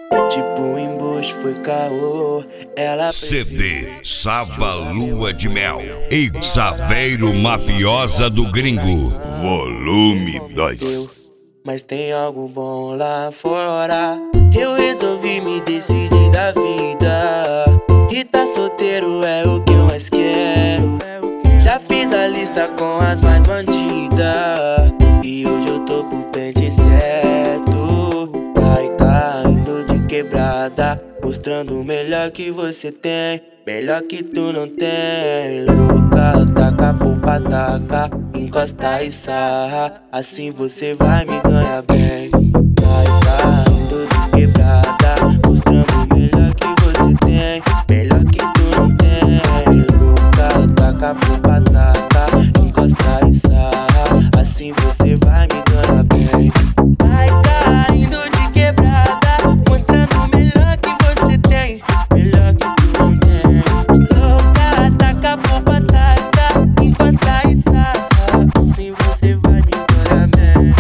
Tipo um embuste, foi caô. Ela CD Saba Lua de Mel e Saveiro Mafiosa do Gringo, volume 2. Mas tem algo bom lá fora. Eu resolvi me decidir da vida. E tá solteiro é o que eu mais quero. Já fiz a lista com as mais bandidas. E hoje eu tô pro pente certo. Vai caindo de quebrada, mostrando o melhor que você tem, melhor que tu não tem. Louca, taca pra taca, encosta e sarra, assim você vai me ganhar bem. Vai caindo de quebrada, mostrando o melhor que você tem, melhor que tu não tem. Louca, taca pra taca, encosta e sarra, assim você vai me ganhar bem. Vai caindo de quebrada, mostrando o melhor que você tem, melhor que tu não tem. Louca, taca pra taca, encosta e sarra, assim você vai me ganhar bem.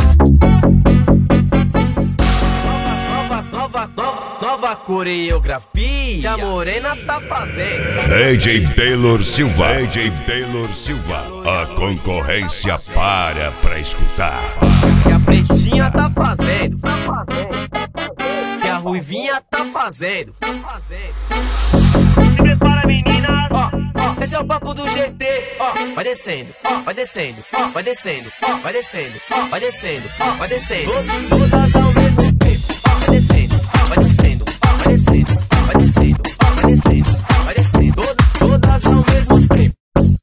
Nova coreografia que a morena tá fazendo. DJ Taylor Silva, a concorrência para escutar. Que a pretinha tá fazendo, que a ruivinha tá fazendo. Se prepara, menina. Ó, esse é o papo do GT. Ó, vai descendo, vai descendo, vai descendo, vai descendo, vai descendo, vai descendo. Todas ao mesmo tempo. Vai descendo, vai descendo, vai descendo, vai descendo, vai descendo, vai descendo. Todas ao mesmo tempo.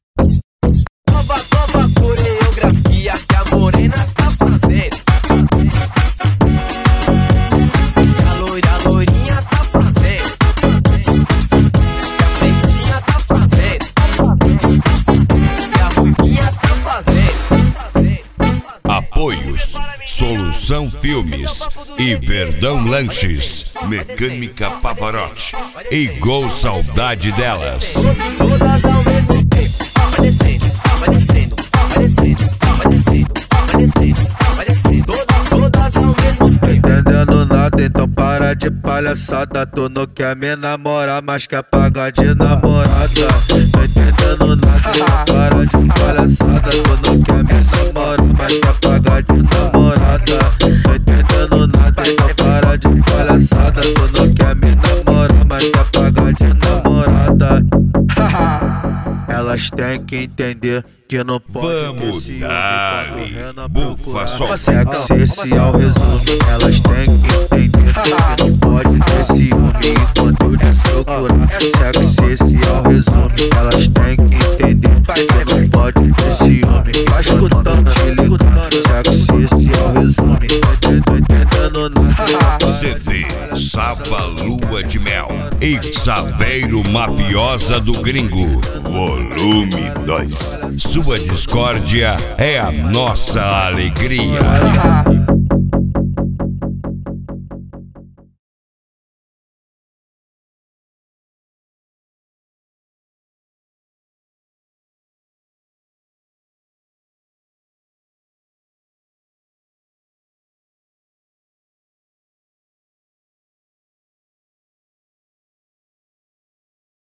Nova coreografia que a morena tá fazendo. A loirinha tá fazendo. Que a pretinha tá fazendo. Que a ruivinha tá fazendo. Apoios: Solução Filmes e Verdão Lanches, Mecânica Pavarotti e Gol Saudade Delas. Todas ao mesmo tempo. Vai descendo, vai descendo, vai descendo, vai descendo, vai descendo, vai descendo. Todas ao mesmo tempo. Entendendo nada, então para de palhaçada. Tu não quer me namorar, mas quer pagar de namorada. Tô entendendo nada, então para de palhaçada. Tu não quer me namorar, mas quer pagar de namorada. Tô entendendo nada, então para de palhaçada. Tu não quer me namorar, mas quer pagar de namorada. Elas têm que entender que não pode. Vamos dar-lhe bufa só. Sexo, esse é o resumo. Elas têm que entender que não pode ter ciúme enquanto eu te segurar. Sexo, esse é o resumo. Elas têm que entender que não pode ter ciúme. Vai escutando, te ligando. Sexo, esse é o resumo. Tô entendendo nada. CD Saba Lua de Mel e Saveiro Mafiosa do Gringo, volume 2. Sua discórdia é a nossa alegria.